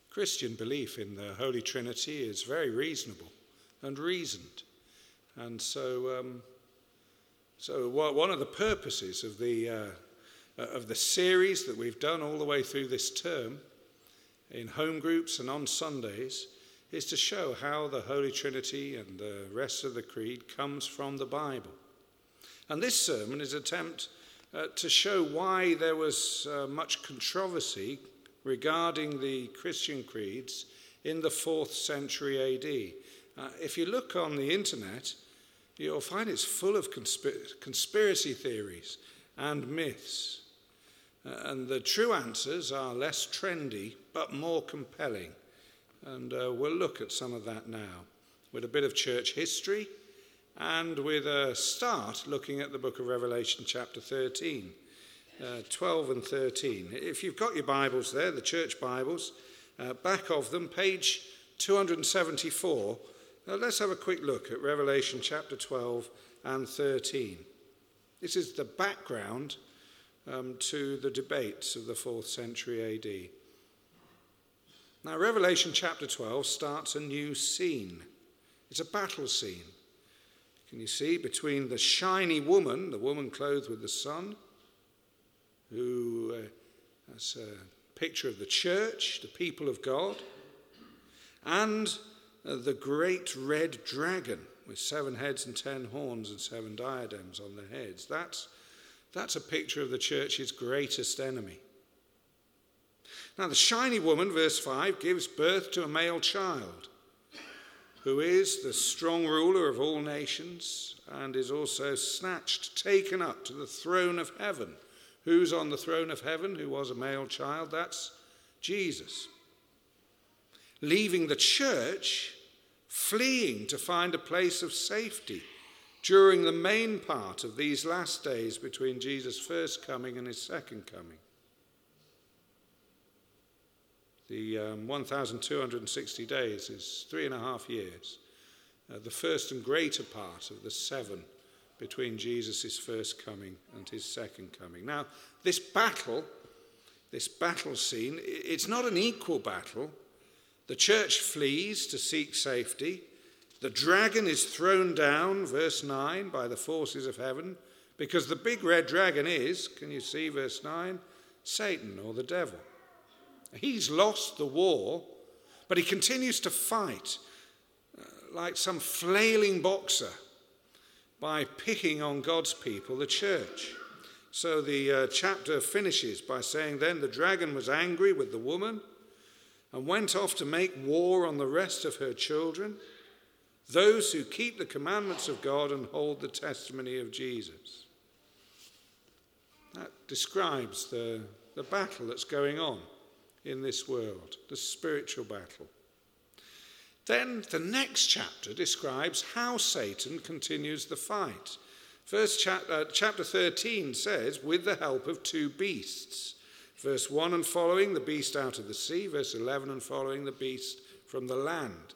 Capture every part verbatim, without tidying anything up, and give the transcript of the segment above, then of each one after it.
Christian belief in the Holy Trinity is very reasonable and reasoned. And so, um, so one of the purposes of the, uh, of the series that we've done all the way through this term in home groups and on Sundays is to show how the Holy Trinity and the rest of the creed comes from the Bible. And this sermon is an attempt uh, to show why there was uh, much controversy regarding the Christian creeds in the fourth century A D. Uh, if you look on the internet, you'll find it's full of consp- conspiracy theories and myths. Uh, and the true answers are less trendy, but more compelling. And uh, we'll look at some of that now, with a bit of church history, and with a start looking at the book of Revelation chapter thirteen, uh, twelve and thirteen. If you've got your Bibles there, the church Bibles, uh, back of them, page two seventy-four, uh, let's have a quick look at Revelation chapter twelve and thirteen. This is the background um, to the debates of the fourth century A D. Now, Revelation chapter twelve starts a new scene. It's a battle scene. Can you see between the shiny woman, the woman clothed with the sun, who uh, that's a picture of the church, the people of God, and uh, the great red dragon with seven heads and ten horns and seven diadems on their heads. That's, that's a picture of the church's greatest enemy. Now, the shiny woman, verse five, gives birth to a male child, who is the strong ruler of all nations and is also snatched, taken up to the throne of heaven. Who's on the throne of heaven? Who was a male child? That's Jesus. Leaving the church, fleeing to find a place of safety during the main part of these last days between Jesus' first coming and his second coming. The um, one thousand two hundred sixty days is three and a half years, uh, the first and greater part of the seven between Jesus' first coming and his second coming. Now, this battle, this battle scene, it's not an equal battle. The church flees to seek safety. The dragon is thrown down, verse nine, by the forces of heaven, because the big red dragon is, can you see verse nine, Satan or the devil. He's lost the war, but he continues to fight uh, like some flailing boxer by picking on God's people, the church. So the uh, chapter finishes by saying, then the dragon was angry with the woman and went off to make war on the rest of her children, those who keep the commandments of God and hold the testimony of Jesus. That describes the, the battle that's going on in this world, the spiritual battle. Then the next chapter describes how Satan continues the fight. First chapter, uh, chapter thirteen says, with the help of two beasts. Verse one and following, the beast out of the sea. Verse eleven and following, the beast from the land.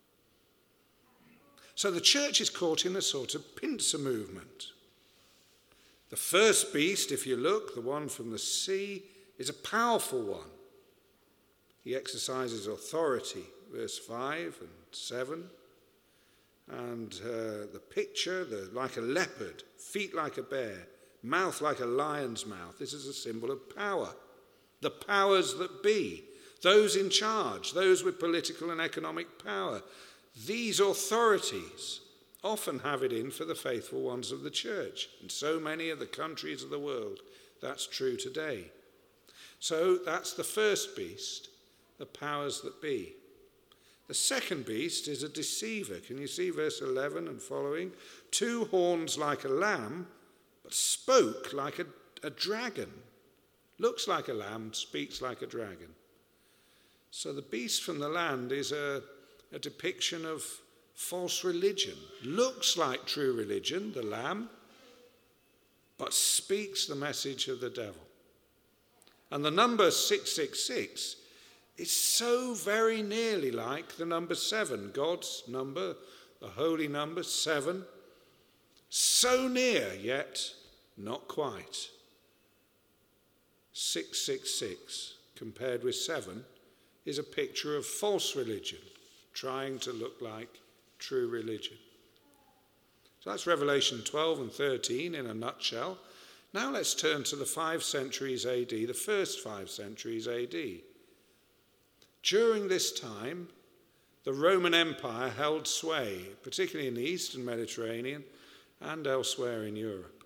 So the church is caught in a sort of pincer movement. The first beast, if you look, the one from the sea, is a powerful one. He exercises authority, verse five and seven. And uh, the picture, the, like a leopard, feet like a bear, mouth like a lion's mouth. This is a symbol of power. The powers that be, those in charge, those with political and economic power. These authorities often have it in for the faithful ones of the church. In so many of the countries of the world, that's true today. So that's the first beast. The powers that be. The second beast is a deceiver. Can you see verse eleven and following? Two horns like a lamb, but spoke like a, a dragon. Looks like a lamb, speaks like a dragon. So the beast from the land is a, a depiction of false religion. Looks like true religion, the lamb, but speaks the message of the devil. And the number six six six is so very nearly like the number seven, God's number, the holy number, seven. So near, yet not quite. six six six compared with seven is a picture of false religion, trying to look like true religion. So that's Revelation twelve and thirteen in a nutshell. Now let's turn to the five centuries A D, the first five centuries A D. During this time, the Roman Empire held sway, particularly in the Eastern Mediterranean and elsewhere in Europe.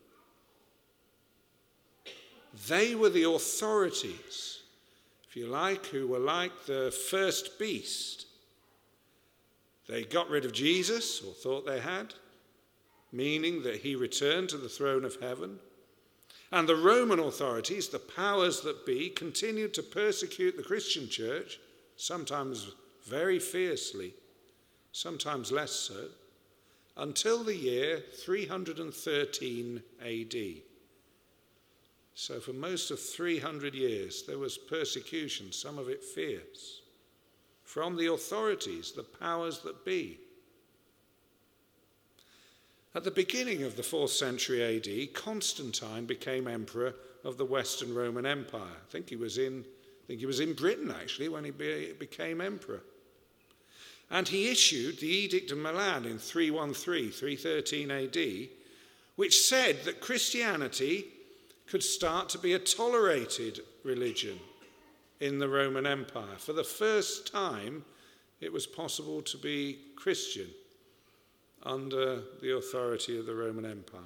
They were the authorities, if you like, who were like the first beast. They got rid of Jesus, or thought they had, meaning that he returned to the throne of heaven. And the Roman authorities, the powers that be, continued to persecute the Christian church, sometimes very fiercely, sometimes less so, until the year three hundred thirteen A D. So for most of three hundred years, there was persecution, some of it fierce, from the authorities, the powers that be. At the beginning of the fourth century A D, Constantine became emperor of the Western Roman Empire. I think he was in, I think he was in Britain, actually, when he be, became emperor. And he issued the Edict of Milan in three thirteen, three thirteen A D, which said that Christianity could start to be a tolerated religion in the Roman Empire. For the first time, it was possible to be Christian under the authority of the Roman Empire.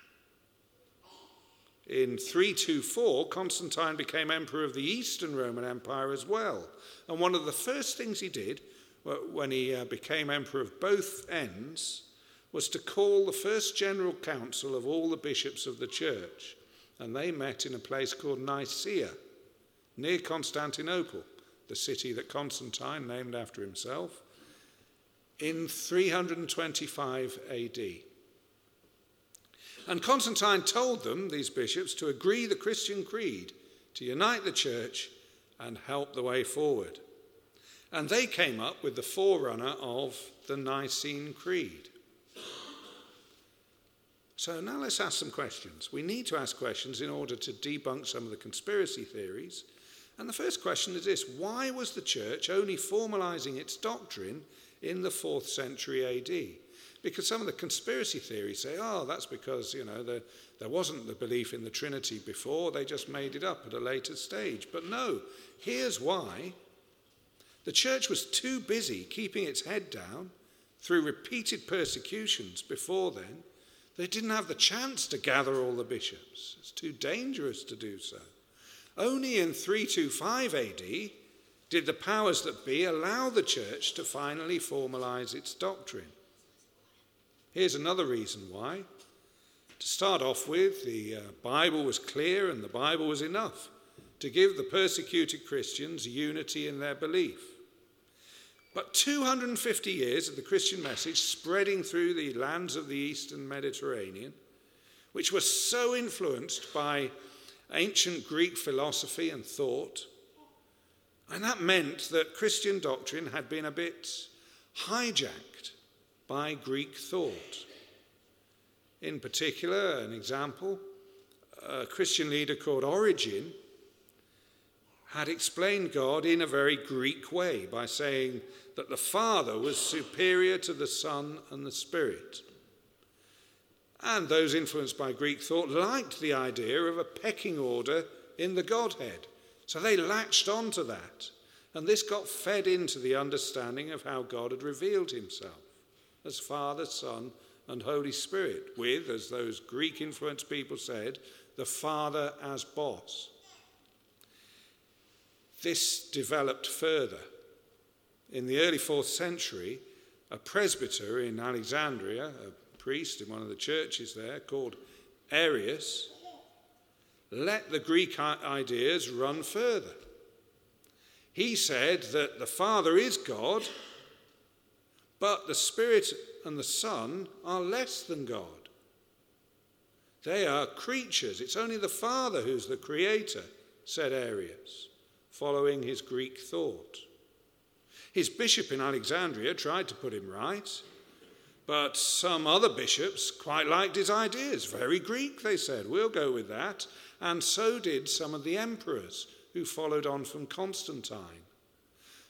In three twenty-four, Constantine became emperor of the Eastern Roman Empire as well. And one of the first things he did when he uh, became emperor of both ends was to call the first general council of all the bishops of the church. And they met in a place called Nicaea, near Constantinople, the city that Constantine named after himself, in three twenty-five A D. And Constantine told them, these bishops, to agree the Christian creed, to unite the church and help the way forward. And they came up with the forerunner of the Nicene Creed. So now let's ask some questions. We need to ask questions in order to debunk some of the conspiracy theories. And the first question is this: why was the church only formalizing its doctrine in the fourth century A D? Because some of the conspiracy theories say, oh, that's because, you know, the, there wasn't the belief in the Trinity before, they just made it up at a later stage. But no, here's why. The church was too busy keeping its head down through repeated persecutions before then. They didn't have the chance to gather all the bishops. It's too dangerous to do so. Only in three twenty-five A D did the powers that be allow the church to finally formalize its doctrine. Here's another reason why. To start off with, the uh, Bible was clear and the Bible was enough to give the persecuted Christians unity in their belief. But two hundred fifty years of the Christian message spreading through the lands of the Eastern Mediterranean, which was so influenced by ancient Greek philosophy and thought, and that meant that Christian doctrine had been a bit hijacked by Greek thought. In particular, an example, a Christian leader called Origen had explained God in a very Greek way by saying that the Father was superior to the Son and the Spirit. And those influenced by Greek thought liked the idea of a pecking order in the Godhead. So they latched onto that. And this got fed into the understanding of how God had revealed himself as Father, Son, and Holy Spirit, with, as those Greek-influenced people said, the Father as boss. This developed further. In the early fourth century, a presbyter in Alexandria, a priest in one of the churches there called Arius, let the Greek ideas run further. He said that the Father is God, but the Spirit and the Son are less than God. They are creatures. It's only the Father who's the creator, said Arius, following his Greek thought. His bishop in Alexandria tried to put him right, but some other bishops quite liked his ideas. Very Greek, they said. We'll go with that. And so did some of the emperors who followed on from Constantine.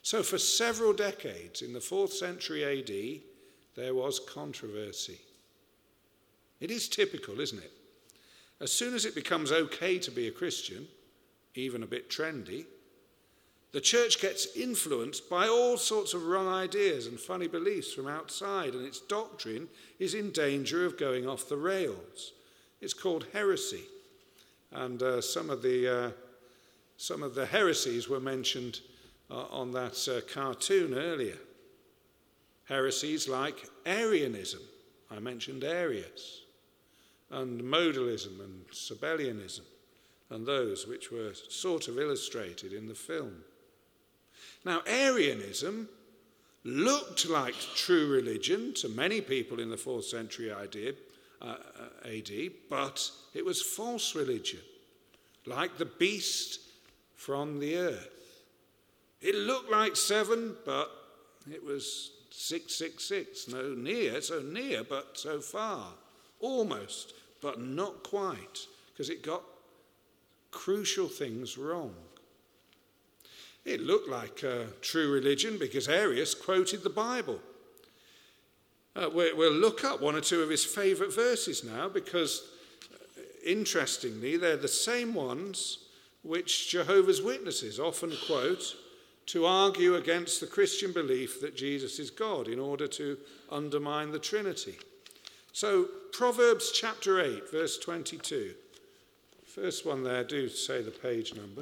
So for several decades in the fourth century A D, there was controversy. It is typical, isn't it? As soon as it becomes okay to be a Christian, even a bit trendy, the church gets influenced by all sorts of wrong ideas and funny beliefs from outside, and its doctrine is in danger of going off the rails. It's called heresy, and uh, some of the uh, some of the heresies were mentioned uh, on that uh, cartoon earlier. Heresies like Arianism, I mentioned Arius, and modalism and Sabellianism, and those which were sort of illustrated in the film. Now, Arianism looked like true religion to many people in the fourth century A D, but it was false religion, like the beast from the earth. It looked like seven, but it was six six six. No, near, so near, but so far. Almost, but not quite, because it got crucial things wrong. It looked like uh, true religion because Arius quoted the Bible. Uh, we, we'll look up one or two of his favourite verses now because, uh, interestingly, they're the same ones which Jehovah's Witnesses often quote to argue against the Christian belief that Jesus is God in order to undermine the Trinity. So, Proverbs chapter eight, verse twenty-two. First one there, do say the page number.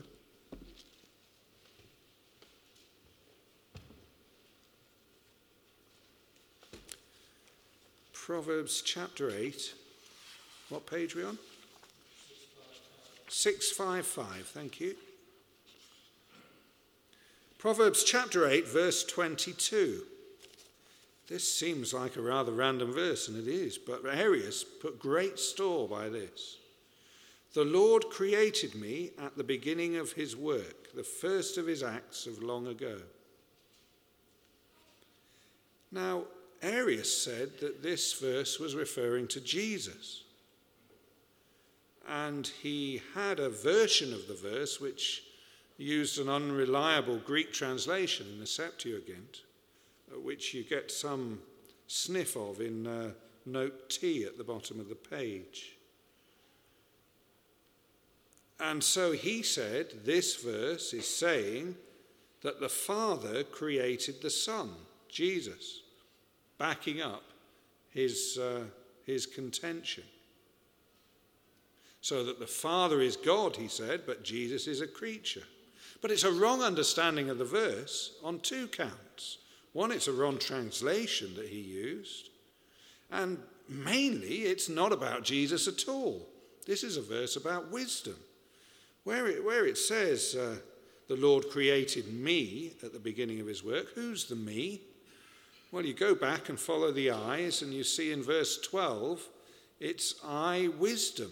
Proverbs chapter eight. What page are we on? six fifty-five, thank you. Proverbs chapter eight, verse twenty-two. This seems like a rather random verse, and it is, but Arius put great store by this. The Lord created me at the beginning of his work, the first of his acts of long ago. Now, Arius said that this verse was referring to Jesus. And he had a version of the verse which used an unreliable Greek translation in the Septuagint, which you get some sniff of in uh, note T at the bottom of the page. And so he said this verse is saying that the Father created the Son, Jesus, backing up his, uh, his contention. So that the Father is God, he said, but Jesus is a creature. But it's a wrong understanding of the verse on two counts. One, it's a wrong translation that he used. And mainly, it's not about Jesus at all. This is a verse about wisdom. Where it, where it says, uh, the Lord created me at the beginning of his work, who's the me? Well, you go back and follow the eyes, and you see in verse twelve, it's I, wisdom.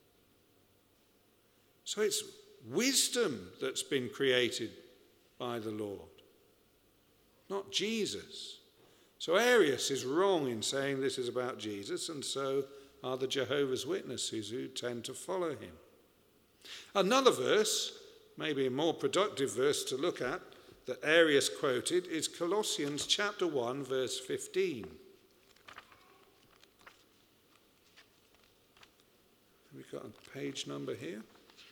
So it's wisdom that's been created by the Lord, not Jesus. So Arius is wrong in saying this is about Jesus, and so are the Jehovah's Witnesses who tend to follow him. Another verse, maybe a more productive verse to look at, that Arius quoted is Colossians chapter one, verse fifteen. We've got a page number here.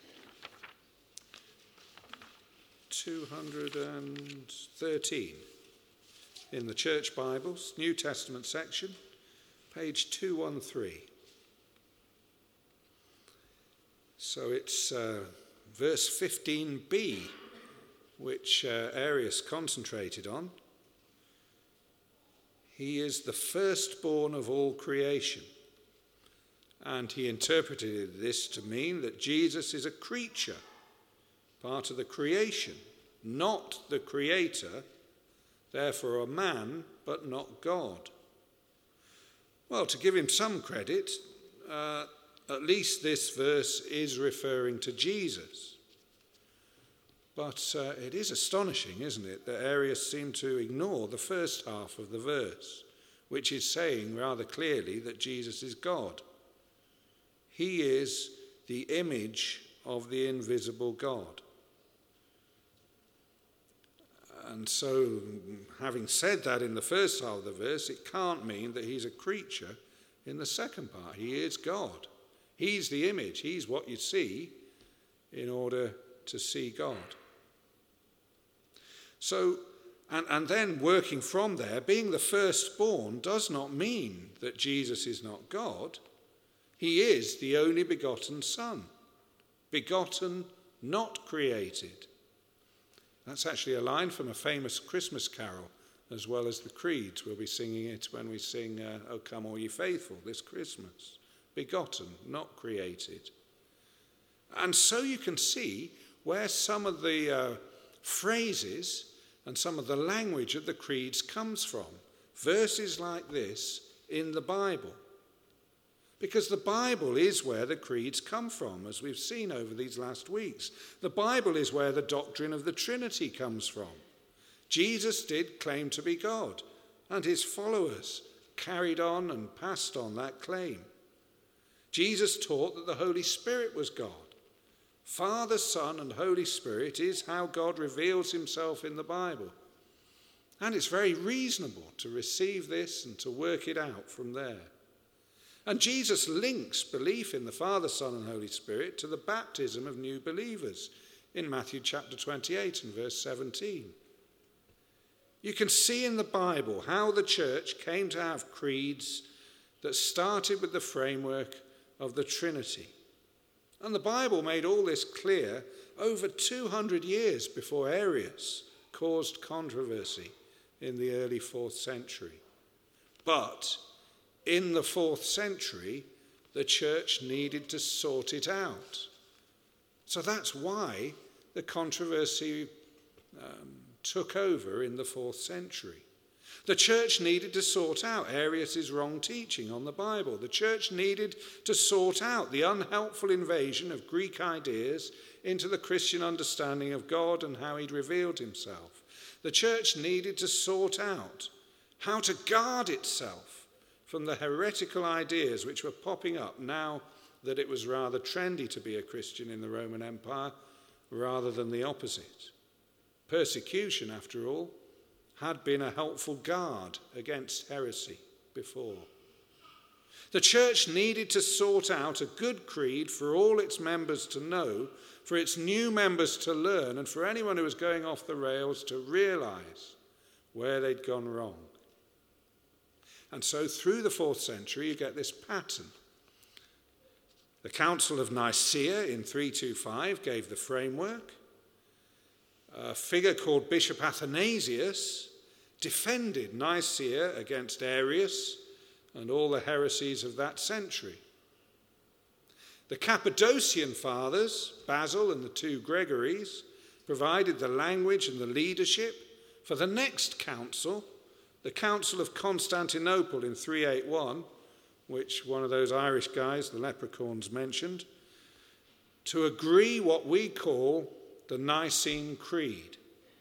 two hundred thirteen in the Church Bibles, New Testament section, page two thirteen. So it's uh, verse fifteen b, which uh, Arius concentrated on. He is the firstborn of all creation. And he interpreted this to mean that Jesus is a creature, part of the creation, not the creator, therefore a man, but not God. Well, to give him some credit, uh, at least this verse is referring to Jesus. But uh, it is astonishing, isn't it, that Arius seemed to ignore the first half of the verse, which is saying rather clearly that Jesus is God. He is the image of the invisible God. And so, having said that in the first half of the verse, it can't mean that he's a creature in the second part. He is God. He's the image. He's what you see in order to see God. So, and, and then working from there, being the firstborn does not mean that Jesus is not God. He is the only begotten Son. Begotten, not created. That's actually a line from a famous Christmas carol, as well as the creeds. We'll be singing it when we sing uh, O Come All Ye Faithful this Christmas. Begotten, not created. And so you can see where some of the uh, phrases and some of the language of the creeds comes from. Verses like this in the Bible. Because the Bible is where the creeds come from, as we've seen over these last weeks. The Bible is where the doctrine of the Trinity comes from. Jesus did claim to be God, and his followers carried on and passed on that claim. Jesus taught that the Holy Spirit was God. Father, Son, and Holy Spirit is how God reveals himself in the Bible. And it's very reasonable to receive this and to work it out from there. And Jesus links belief in the Father, Son, and Holy Spirit to the baptism of new believers in Matthew chapter twenty-eight and verse seventeen. You can see in the Bible how the church came to have creeds that started with the framework of the Trinity. And the Bible made all this clear over two hundred years before Arius caused controversy in the early fourth century. But in the fourth century, the church needed to sort it out. So that's why the controversy um, took over in the fourth century. The church needed to sort out Arius' wrong teaching on the Bible. The church needed to sort out the unhelpful invasion of Greek ideas into the Christian understanding of God and how he'd revealed himself. The church needed to sort out how to guard itself from the heretical ideas which were popping up now that it was rather trendy to be a Christian in the Roman Empire rather than the opposite. Persecution, after all, had been a helpful guard against heresy before. The church needed to sort out a good creed for all its members to know, for its new members to learn, and for anyone who was going off the rails to realize where they'd gone wrong. And so through the fourth century, you get this pattern. The Council of Nicaea in three twenty-five gave the framework. A figure called Bishop Athanasius defended Nicaea against Arius and all the heresies of that century. The Cappadocian fathers, Basil and the two Gregories, provided the language and the leadership for the next council, the Council of Constantinople in three eighty-one, which one of those Irish guys, the leprechauns, mentioned, to agree what we call the Nicene Creed.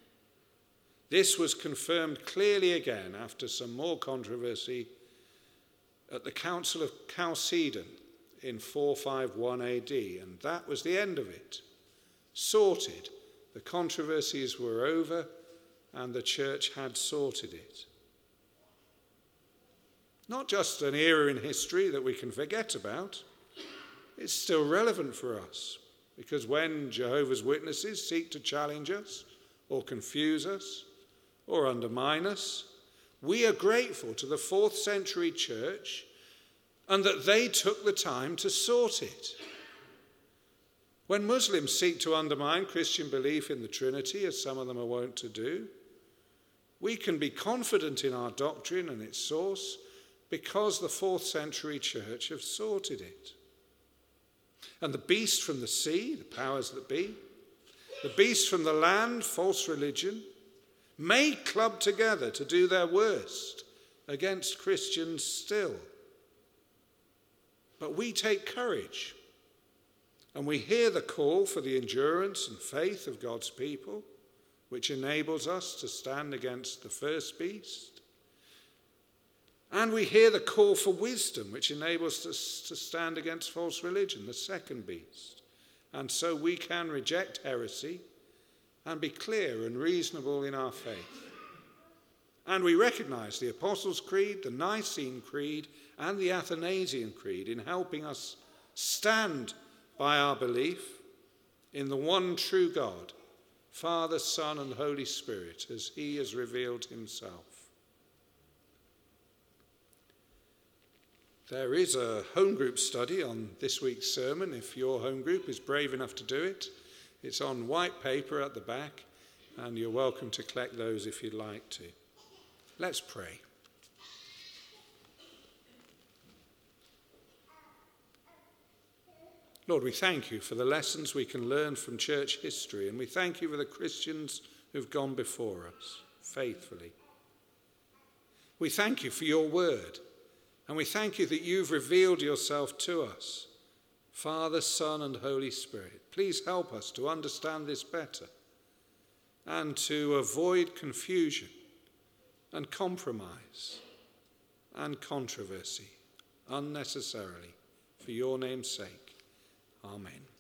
This was confirmed clearly again after some more controversy at the Council of Chalcedon in four fifty-one A D, and that was the end of it. Sorted. The controversies were over, and the church had sorted it. Not just an era in history that we can forget about. It's still relevant for us, because when Jehovah's Witnesses seek to challenge us or confuse us or undermine us, we are grateful to the fourth century church and that they took the time to sort it. When Muslims seek to undermine Christian belief in the Trinity, as some of them are wont to do, we can be confident in our doctrine and its source because the fourth century church have sorted it. And the beast from the sea, the powers that be, the beast from the land, false religion, may club together to do their worst against Christians still. But we take courage, and we hear the call for the endurance and faith of God's people, which enables us to stand against the first beast. And we hear the call for wisdom, which enables us to stand against false religion, the second beast. And so we can reject heresy and be clear and reasonable in our faith. And we recognize the Apostles' Creed, the Nicene Creed, and the Athanasian Creed in helping us stand by our belief in the one true God, Father, Son, and Holy Spirit, as he has revealed himself. There is a home group study on this week's sermon, if your home group is brave enough to do it. It's on white paper at the back, and you're welcome to collect those if you'd like to. Let's pray. Lord, we thank you for the lessons we can learn from church history, and we thank you for the Christians who've gone before us faithfully. We thank you for your word, and we thank you that you've revealed yourself to us, Father, Son, and Holy Spirit. Please help us to understand this better and to avoid confusion and compromise and controversy unnecessarily, for your name's sake. Amen.